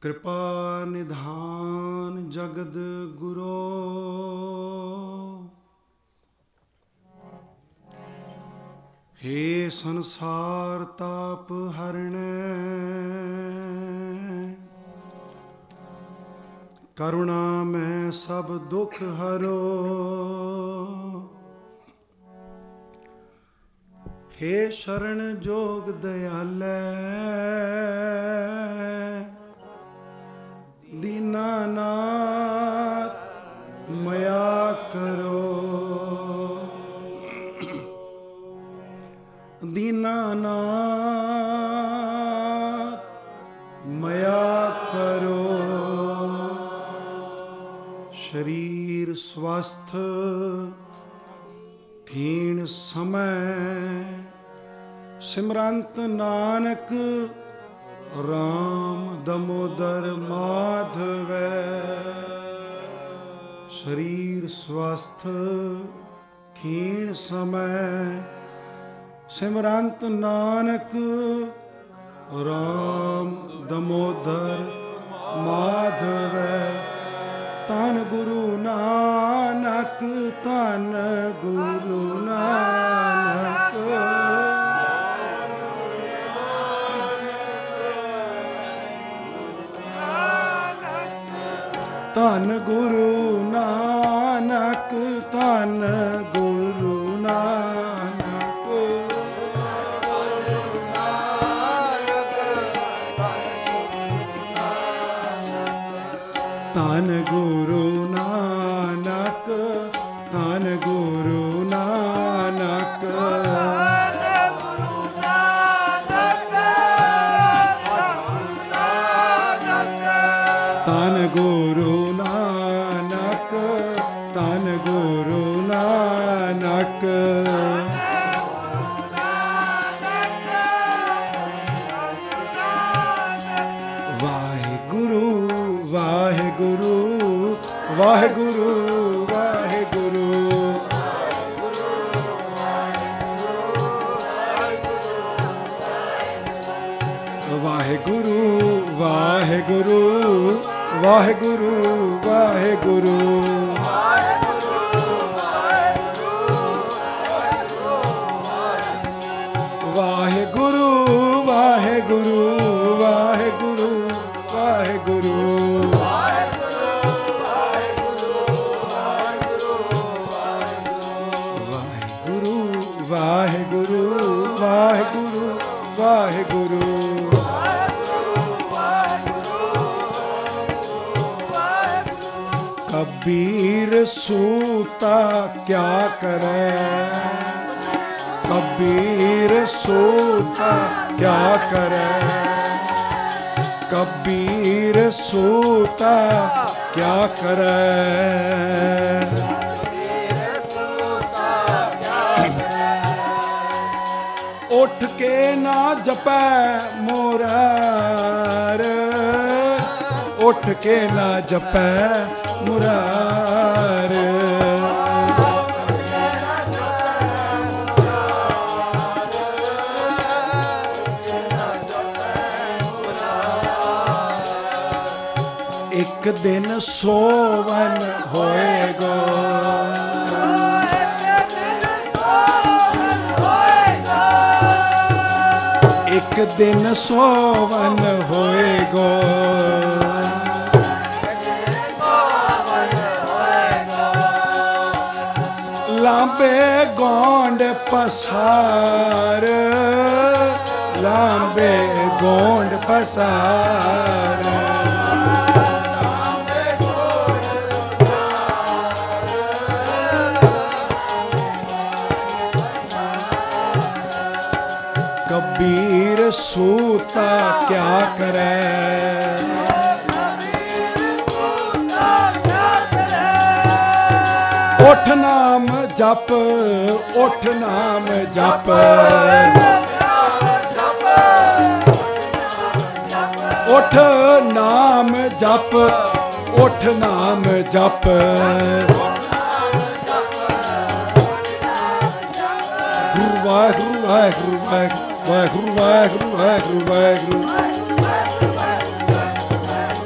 ਕਿਰਪਾ ਨਿਧਾਨ ਜਗਦ ਗੁਰੂ हे ਸੰਸਾਰ ਤਾਪ ਹਰਣੈ ਕਰੁਣਾ ਮੈਂ ਸਭ ਦੁਖ ਹਰੋ हे ਸ਼ਰਨ ਜੋਗ ਦਇਆਲੈ ਦੀਨਾਨਾਥ ਮਇਆ ਕਰੋ ਦੀਨਾਨਾਥ ਮਇਆ ਕਰੋ ਸ਼ਰੀਰ ਸਵਸਥ ਖੀਣ ਸਮੈ ਸਿਮਰੰਤ ਨਾਨਕ ਰਾਮ ਦਮੋਦਰ ਮਾਧਵੈ ਸ਼ਰੀਰ ਸਵਸਥ ਖੀਣ ਸਮੈ ਸਿਮਰੰਤ ਨਾਨਕ ਰਾਮ ਦਮੋਦਰ ਮਾਧਵੈ ਧੰਨ ਗੁਰੂ ਨਾਨਕ ਧੰਨ ਗੁਰੂ ਨਾਨਕ ਧੰਨ ਗੁਰੂ ਨਾਨਕ ਧੰਨ ਗੁਰੂ ਨਾਨਕ ਧੰਨ ਗੁਰੂ ਨਾਨਕ ਧੰਨ ਗੁਰੂ ਨਾਨਕ ਧੰਨ ਗੁਰੂ ਨਾਨਕ ਧੰਨ ਗੁਰੂ ਨਾਨਕ ਵਾਹਿਗੁਰੂ ਵਾਹਿਗੁਰੂ ਵਾਹਿਗੁਰੂ ਵਾਹਿਗੁਰੂ ਵਾਹਿਗੁਰੂ ਵਾਹਿਗੁਰੂ ਵਾਹਿਗੁਰੂ ਵਾਹਿਗੁਰੂ ਵਾਹਿਗੁਰੂ ਵਾਹਿਗੁਰੂ ਵਾਹਿਗੁਰੂ ਵਾਹਿਗੁਰੂ ਵਾਹਿਗੁਰੂ ਵਾਹਿਗੁਰੂ ਵਾਹਿਗੁਰੂ कबीर सूता क्या करे कबीर सूता क्या करे कबीर सूता क्या करे उठ के ना जपै मुरार उठ के ना जपै मुरार एक दिन सोवन होएगा एक दिन सोवन होएगा लांबे गोंड पसार लांबे गोंड पसार कबीर सूता क्या करे उठ नाम जप उठ नाम जप उठ नाम जप उठ नाम जप वाहिगुरू वाहिगुरू वाहिगुरू वाहिगुरू वाहिगुरू वाहिगुरू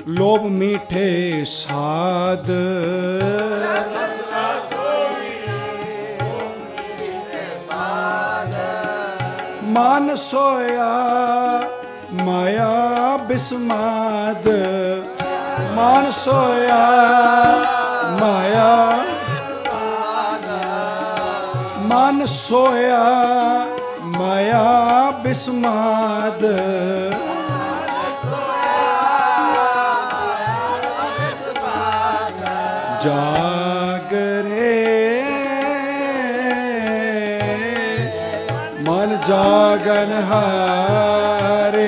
ਲੋਭ ਮੀਠੇ ਸਾਧ ਮਨ ਸੋਇਆ ਮਾਇਆ ਬਿਸਮਾਦ ਮਨ ਸੋਇਆ ਮਾਇਆ ਮਨ ਸੋਇਆ ਮਾਇਆ ਬਿਸਮਾਦ ਜਾਗਰੇ ਮਨ ਜਾਗਨ ਹਾਰੇ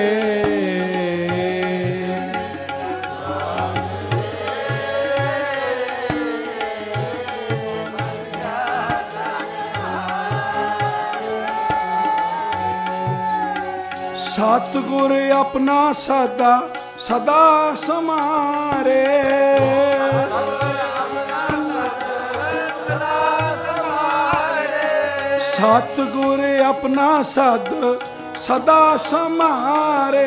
ਸਤਿਗੁਰ ਆਪਣਾ ਸਦਾ ਸਦਾ ਸਮਾਰੇ ਸਤਿਗੁਰ ਆਪਣਾ ਸਦ ਸਦਾ ਸਮਾਰੇ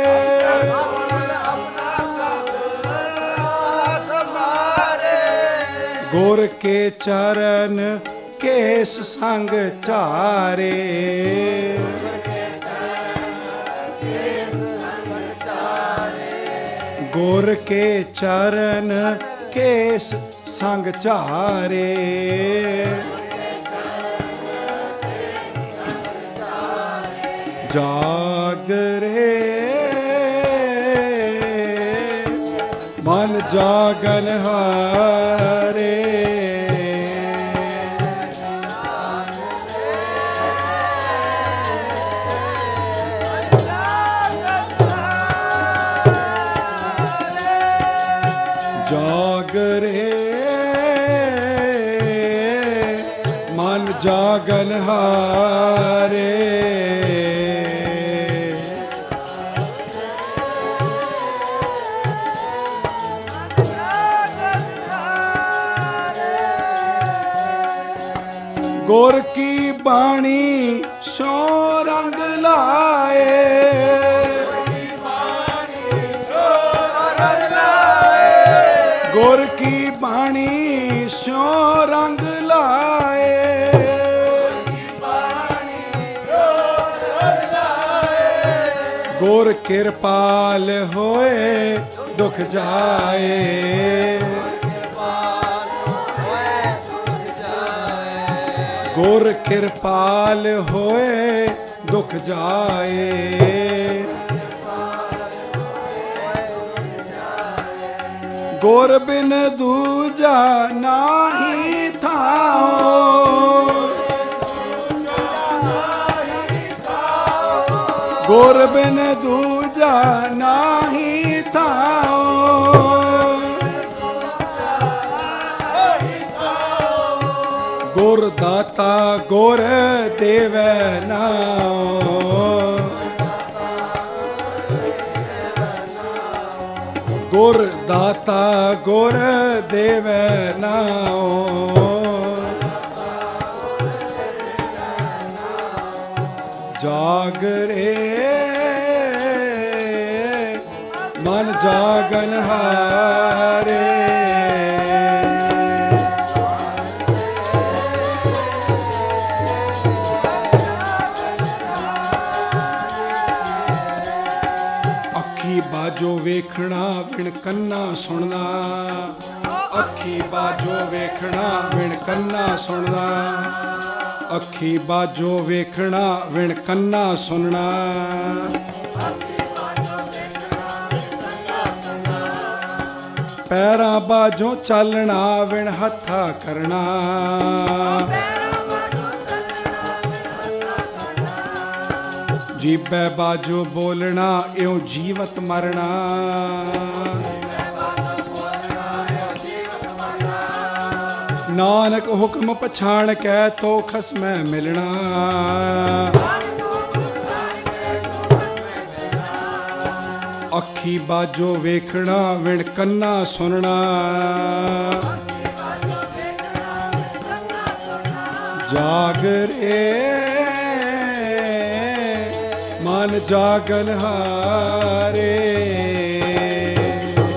ਗੁਰ ਕੇ ਚਰਨ ਕੇਸ ਸੰਗ ਚਾਰੇ ਗੁਰ ਕੇ ਚਰਨ ਕੇਸ ਸੰਗ ਚਾਰੇ ਜਾਗਰੇ ਮਨ ਜਾਗਨ ਹਾਰੇ ਜਾਗਰੇ ਮਨ ਜਾਗਨ ਹਾਰੇ ਗੁਰ ਕੀ ਬਾਣੀ ਸੋ ਰੰਗ ਲਾਏ ਗੁਰ ਕੀ ਬਾਣੀ ਸੋ ਰੰਗ ਲਾਏ ਗੁਰ ਕਿਰਪਾਲ ਹੋਏ ਦੁਖ ਜਾਏ ਗੁਰ ਕਿਰਪਾਲ ਹੋਏ ਦੁਖ ਜਾਏ ਗੁਰ ਬਿਨ ਦੂਜਾ ਨਾਹੀ ਥਾਓ ਗੁਰ ਬਿਨ ਦੂਜਾ ਨਾਹੀ ਥਾਓ ਗੁਰ ਦਾਤਾ ਗੁਰ ਦੇਵੈ ਨਾਉ ਗੁਰ ਦਾਤਾ ਗੁਰ ਦੇਵੈ ਨਾਉ ਜਾਗਰੇ ਮਨ ਜਾਗਨ ਹਾਰੇ ਬਾਜੋ ਵੇਖਣਾ ਬਿਨ ਕੰਨਾ ਸੁਣਨਾ ਅੱਖੀ ਬਾਜੋ ਵੇਖਣਾ ਬਿਨ ਕੰਨਾ ਸੁਣਨਾ ਅੱਖੀ ਬਾਜੋ ਵੇਖਣਾ ਬਿਨ ਕੰਨਾ ਸੁਣਨਾ ਪੈਰਾਂ ਬਾਜੋ ਚੱਲਣਾ ਬਿਨ ਹੱਥਾਂ ਕਰਨਾ ਜੀਬੈ ਬਾਜੋ ਬੋਲਣਾ ਇਉ ਜੀਵਤ ਮਰਨਾ ਨਾਨਕ ਹੁਕਮ ਪਛਾਣ ਕੈ ਤੋ ਖਸਮੈ ਮਿਲਣਾ ਅੱਖੀ ਬਾਜੋ ਵੇਖਣਾ ਵਿਣ ਕੰਨਾ ਸੁਣਨਾ ਜਾਗਰੇ ਮਨ ਜਾਗਨ ਹਾਰੇ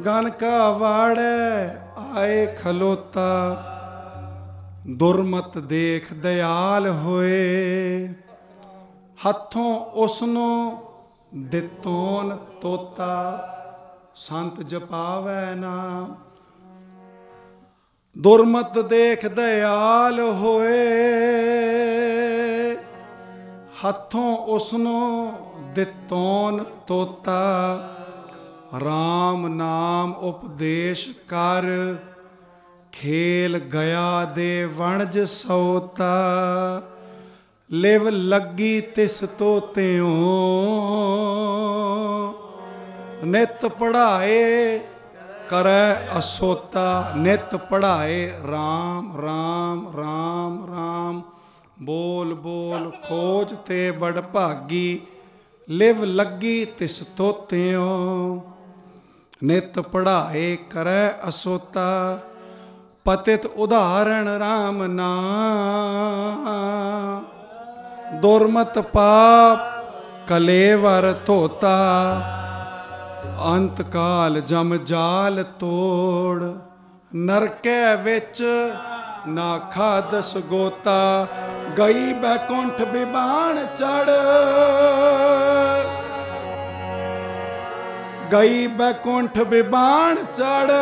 ਗਨ ਕਾ ਵਾੜੈ ਆਏ ਖਲੋਤਾ, ਦੁਰਮਤ ਦੇਖ ਦਿਆਲ ਹੋਏ, ਹੱਥੋਂ ਉਸਨੂੰ ਦਿੱਤੋਨ ਤੋਤਾ, ਸੰਤ ਜਪਾਵੈ ਨਾਮ। ਦੁਰਮਤ ਦੇਖ ਦਿਆਲ ਹੋਏ, ਹੱਥੋਂ ਉਸਨੂੰ ਦਿੱਤੋਨ ਤੋਤਾ, ਰਾਮ ਨਾਮ ਉਪਦੇਸ਼ ਕਰ, ਖੇਲ ਗਿਆ ਦੇ ਵਣਜ ਸੋਤਾ, ਲਿਵ ਲੱਗੀ ਤਿਸ ਤੋਤਿਓ, ਨਿਤ ਪੜ੍ਹਾਏ ਕਰੈ ਅਸੋਤਾ। ਨਿਤ ਪੜ੍ਹਾਏ ਰਾਮ ਰਾਮ ਰਾਮ ਰਾਮ, ਬੋਲ ਬੋਲ ਖੋਜ ਤੇ ਬੜ ਭਾਗੀ, ਲਿਵ ਲੱਗੀ ਤਿਸ ਤੋਤਿਓ, ਨਿਤ ਪੜ੍ਹਾਏ ਕਰੈ ਅਸੋਤਾ, ਪਤਿਤ ਉਦਾਹਰਣ ਰਾਮ ਨਾਮ, ਦੁਰਮਤ ਪਾਪ ਕਲੇਵਰ ਧੋਤਾ, ਅੰਤ ਕਾਲ ਜਮ ਜਾਲ ਤੋੜ, ਨਰਕੈ ਵਿੱਚ ਨਾ ਖਾਦਸ ਗੋਤਾ, ਗਈ ਬੈਕੁੰਠ ਬਿਬਾਨ ਚੜ, ਗਈ ਬੈਕੁੰਠ ਬਿਬਾਨ ਚੜ,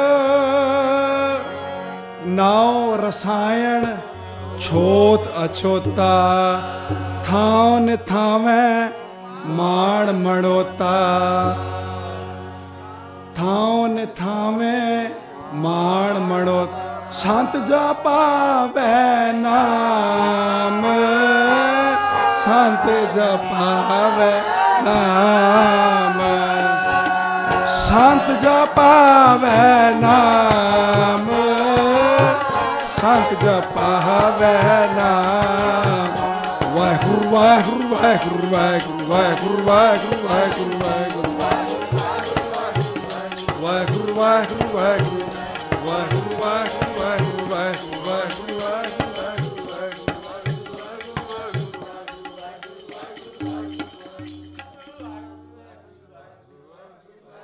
ਨਾਉ ਰਸਾਇਣ ਛੋਤ ਅਛੋਤਾ, ਥਾਉ ਨਿਥਾਵੈ ਮਾਣ ਮੜੋਤਾ, ਥਾਉ ਨਿਥਾਵੈ ਮਾਣ ਮੜੋਤਾ, ਸੰਤ ਜਪਾਵੈ ਨਾਮ, ਸੰਤ ਜਪਾਵੈ ਨਾਮ, ਸੰਤ ਜਪਾਵੈ ਨਾਮ, ਸੰਤ ਜਪਾਵੈ ਨਾਮ। ਵਾਹਿਗੁਰੂ ਵਾਹਿਗੁਰੂ ਵਾਹਿਗੁਰੂ ਵਾਹਿਗੁਰੂ ਵਾਹਿਗੁਰੂ ਵਾਹਿਗੁਰੂ ਵਾਹਿਗੁਰੂ ਵਾਹਿਗੁਰੂ ਵਾਹਿਗੁਰੂ ਵਾਹਿਗੁਰੂ ਵਾਹਿਗੁਰੂ ਵਾਹਿਗੁਰੂ।